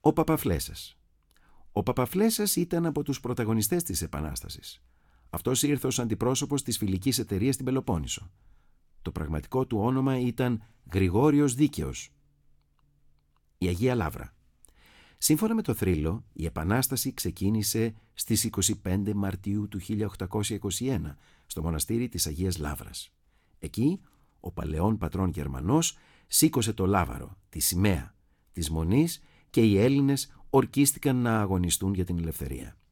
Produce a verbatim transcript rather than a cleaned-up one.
Ο Παπαφλέσσας. Ο Παπαφλέσσας ήταν από τους πρωταγωνιστές της Επανάστασης. Αυτός ήρθε ως αντιπρόσωπος της φιλικής εταιρείας στην Πελοπόννησο. Το πραγματικό του όνομα ήταν Γρηγόριος Δίκαιος. Η Αγία Λαύρα. Σύμφωνα με το θρύλο, η Επανάσταση ξεκίνησε στις είκοσι πέντε Μαρτίου του χίλια οκτακόσια είκοσι ένα στο μοναστήρι της Αγίας Λαύρας. Εκεί, ο παλαιόν πατρόν Γερμανός σήκωσε το λάβαρο, τη σημαία της Μονής και οι Έλληνες ορκίστηκαν να αγωνιστούν για την ελευθερία.